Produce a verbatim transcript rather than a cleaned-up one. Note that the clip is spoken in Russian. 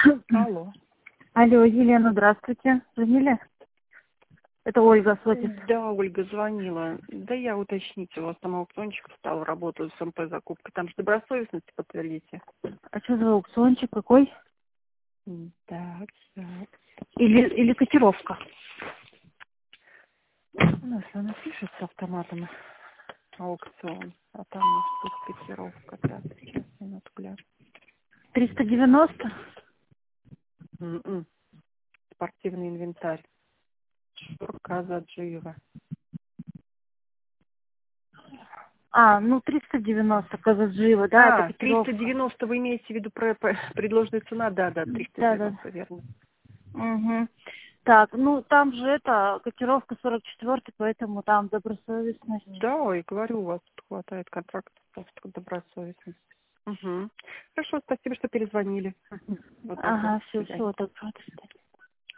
Алло. Алло, Елена, здравствуйте. Звонили? Это Ольга Сотис. Да, Ольга звонила. Да я уточните, у вас там аукциончик встал, работаю с МП закупкой. Там же добросовестность подтвердите. А что за аукциончик какой? М, Так, так. Или, или котировка? У нас она пишет с автоматом аукцион, а там у нас тут котировка. Так, сейчас, минутку, гляну. триста девяносто? М-м. Спортивный инвентарь. Казаджиева. А, ну триста девяносто, Казаджиева, да, это А, котировка. триста девяносто вы имеете в виду про, про- предложенная цена? Да, да, триста Да, да. девяносто верно. Угу. Так, ну там же это котировка сорок четыре, поэтому там добросовестность. Да, ой, говорю, у вас тут хватает контрактов, просто добросовестность. Угу. Хорошо, спасибо, что перезвонили. Мгм. Вот так вот. Ага, До все, свидания. все, так, вот.